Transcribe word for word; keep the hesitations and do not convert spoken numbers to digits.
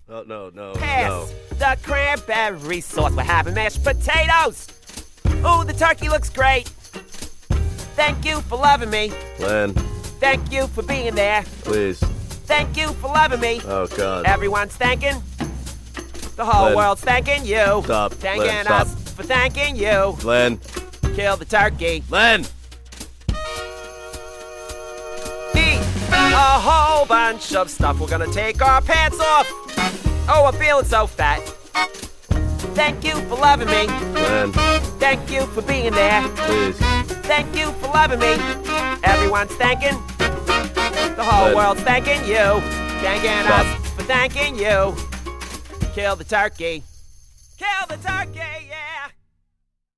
Oh, no, no, Pass no. the cranberry sauce. We're having mashed potatoes. Ooh, the turkey looks great. Thank you for loving me. Glenn, Thank you for being there. please. Thank you for loving me. Oh, God. Everyone's thanking. The whole Glenn. world's thanking you. Stop. Thanking Glenn, stop. us for thanking you. Glenn. Kill the turkey. Glenn! Eat a whole bunch of stuff. We're gonna take our pants off. Oh, I'm feeling so fat. Thank you for loving me. Glenn, Thank you for being there. please. Thank you for loving me. Everyone's thanking. The whole Glenn. world's thanking you. Thanking Stop. us for thanking you. Kill the turkey. Kill the turkey.